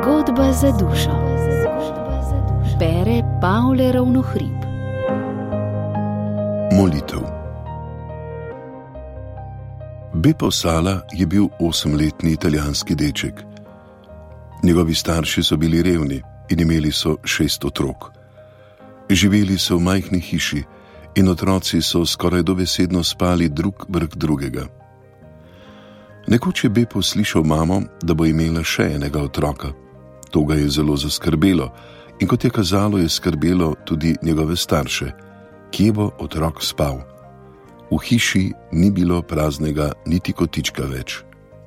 Zgodba za dušo. Bere Pavle Ravnohrib. Molitev. Beppo Sala je bil 8-letni italijanski deček. Njegovi starši so bili revni in imeli so 6 otrok. Živeli so v majhni hiši in otroci so skoraj dobesedno spali drug brk drugega. Nekoč je Beppo slišal mamo, da bo imela še enega otroka. To ga je zelo zaskrbelo in kot je kazalo, je skrbelo tudi njegove starše. Kje bo otrok spal? V hiši ni bilo praznega niti kotička več.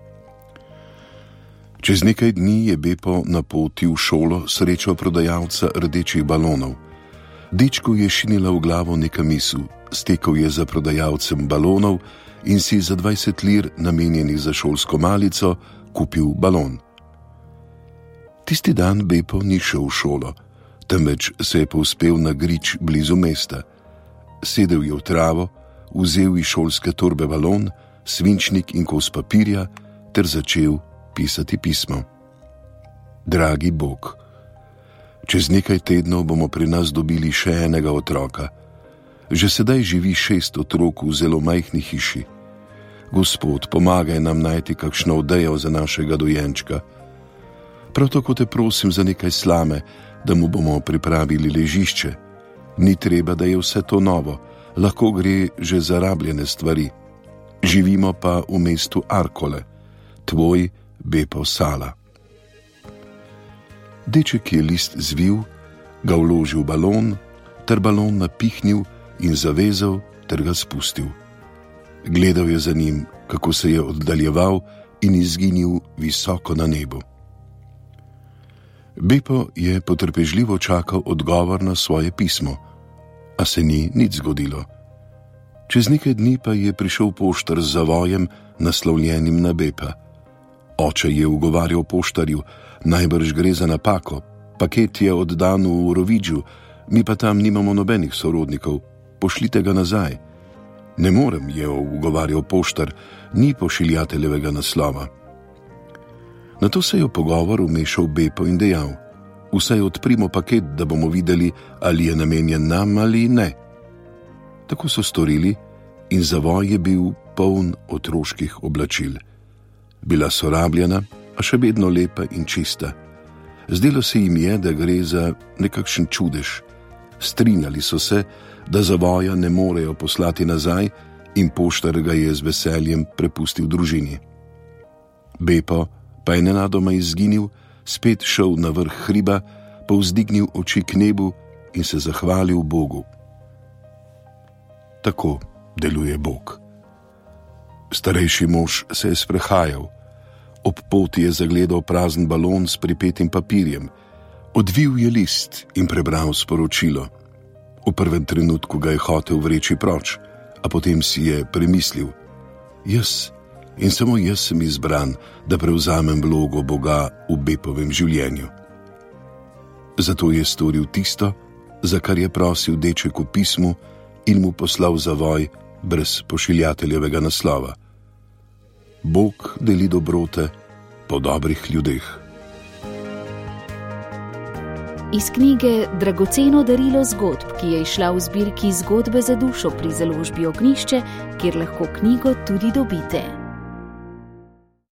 Čez nekaj dni je Beppo na poti v šolo srečal prodajalca rdečih balonov. Dečku je šinila v glavo neka misel, stekel je za prodajalcem balonov in si za 20 lir, namenjenih za šolsko malico, kupil balon. Tisti dan Beppo ni šel v šolo, temveč se je povzpel na grič blizu mesta. Sedel je v travo, vzel iz šolske torbe balon, svinčnik in kos papirja ter začel pisati pismo. Dragi Bog, čez nekaj tednov bomo pri nas dobili še enega otroka. Že sedaj živi 6 otrok v zelo majhni hiši. Gospod, pomagaj nam najti kakšno odejo za našega dojenčka. Prav tako te prosim za nekaj slame, da mu bomo pripravili ležišče. Ni treba, da je vse to novo, lahko gre že za rabljene stvari. Živimo pa v mestu Arcole. Tvoj Beppo Sala. Deček je list zvil, ga vložil v balon, ter balon napihnil in zavezal ter ga spustil. Gledal je za njim, kako se je oddaljeval in izginil visoko na nebu. Beppo je potrpežljivo čakal odgovor na svoje pismo, a se ni nič zgodilo. Čez nekaj dni pa je prišel poštar z zavojem, naslovljenim na Beppa. Oče je ugovarjal poštarju, najbrž gre za napako, paket je oddan v Rovidžu, mi pa tam nimamo nobenih sorodnikov, pošljite ga nazaj. Ne morem, je ugovarjal poštar, ni pošiljateljevega naslova. Nato se je v pogovor vmešal Beppo in dejal: vsaj odprimo paket, da bomo videli, ali je namenjen nam ali ne. Tako so storili in zavoj je bil poln otroških oblačil. Bila so rabljena, a še vedno lepa in čista. Zdelo se jim je, da gre za nekakšen čudež. Strinjali so se, da zavoja ne morejo poslati nazaj in poštar ga je z veseljem prepustil družini. Beppo pa je nenadoma izginil, spet šel na vrh hriba, povzdignil oči k nebu in se zahvalil Bogu. Tako deluje Bog. Starejši mož se je sprehajal. Ob poti je zagledal prazen balon s pripetim papirjem. Odvil je list in prebral sporočilo. V prvem trenutku ga je hotel vreči proč, a potem si je premislil: jaz in samo jaz sem izbran, da prevzamem vlogo Boga v Beppovem življenju. Zato je storil tisto, za kar je prosil deček v pismu in mu poslal zavoj brez pošiljateljevega naslova. Bog deli dobrote po dobrih ljudeh. Iz knjige Dragoceno darilo zgodb, ki je izšla v zbirki Zgodbe za dušo pri založbi Ognjišče, kjer lahko knjigo tudi dobite.